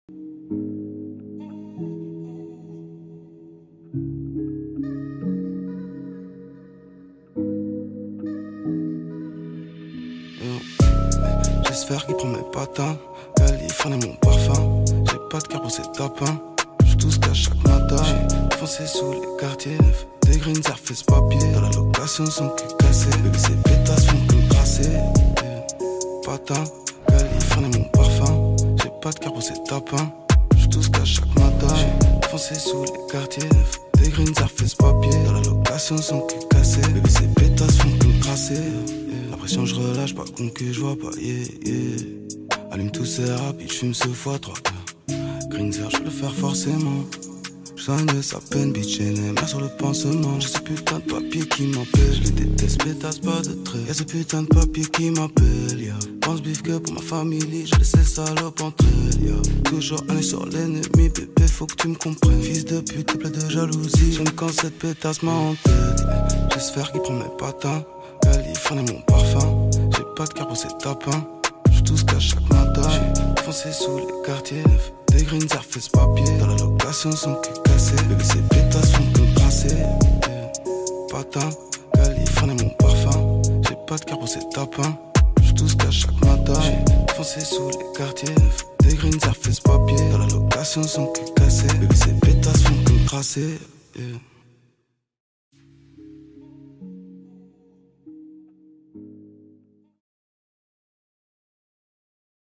J'espère qu'il prend mes patins. Californie mon parfum. J'ai pas de cœur pour ces tapins. J'suis tout ce qu'à chaque matin. J'ai foncé sous les quartiers neufs. Des green surface papier. Dans la location son cul cassé. Bébé ces pétasses font que me tracer. Patin. Californie mon parfum. J'ai pas de cœur pour ces tapins. J'suis tout ce qu'à chaque matin. J'ai foncé sous les quartiers neufs. Des green surface papier. Dans la location son cul cassé. Bébé ces pétasses font que me tracer. La pression je relâche, pas con que je vois pas, Allume tous ces rapides, j'fume ce fois 3 Greenzer, je veux le faire forcément. J'soigne de sa peine, bitch, NMR sur le pansement. J'ai ce putain de papier qui m'appelle. Je les déteste, pétasse pas de trait. Y'a ce putain de papier qui m'appelle, Pense bif que pour ma famille, je laisse ces salopes entre elles, Toujours un œil sur l'ennemi, bébé, faut que tu me comprennes. Fils de pute, t'es plein de jalousie. J'aime quand cette pétasse m'a en tête. J'espère qu'il prend mes patins. Californie mon parfum. J'ai pas de cœur pour ces tapins. J'suis tout ce qu'à chaque matin. J'ai foncé sous les quartiers neufs. Des green surface papier. Dans la location son cul cassé. Bébé ces pétasses font que me tracer. Patin. Californie mon parfum. J'ai pas de cœur pour ces tapins. J'suis tout ce qu'à chaque matin. J'ai foncé sous les quartiers neufs. Des green surface papier. Dans la location son cul cassé. Bébé ces pétasses font que me tracer.